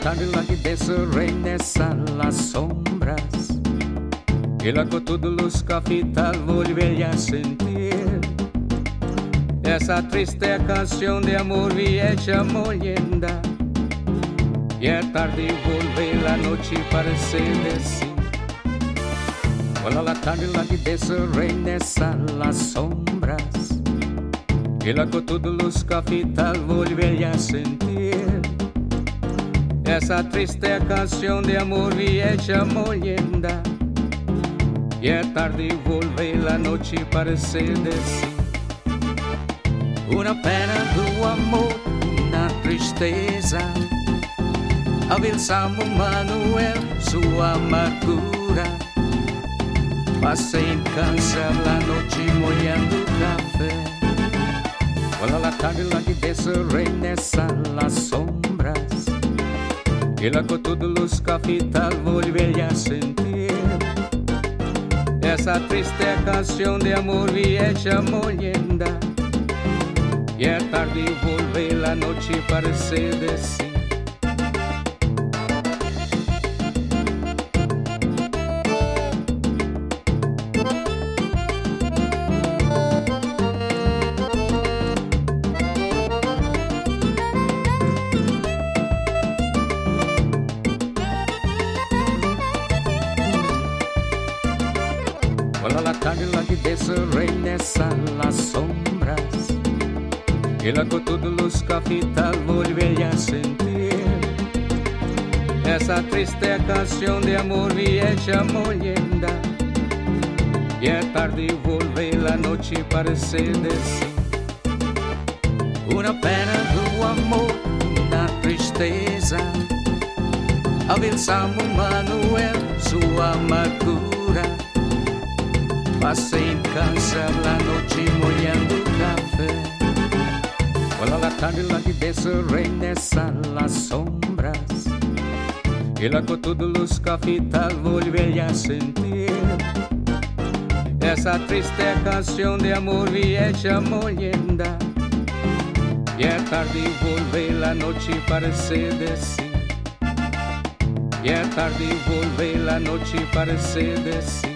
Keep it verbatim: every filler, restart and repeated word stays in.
tarde lá que regresa las sombras y la con toda luz capital volví a sentir esa triste canción de amor vieja molienda. Y es tarde volver la noche parece decir hola la tarde la que regresa las sombras y la con toda luz capital volví a sentir esa triste canción de amor vieja molienda. Y es tarde volver la noche parece decir una pena do amor, una tristeza. Avilsamo Manuel, sua amargura. Passei em casa la noche molhando café. Olha la tarde la que regresa las sombras y la con toda luz capital volví a sentir esa triste canción de amor vieja molienda. Y es tarde volver la noche parece decir hola la tarde la que regresa las sombras y la con toda luz capital volví a sentir esa triste canción de amor vieja molienda. Y es tarde volver la noche parece decir una pena do amor, una tristeza. Avilsamo Manuel, sua amargura. Passei em casa la noche molhando café. Olha la tarde la que regresa las sombras y la con toda luz capital volví a sentir esa triste canción de amor vieja molienda. Y es tarde volver la noche parece decir y es tarde volver la noche parece decir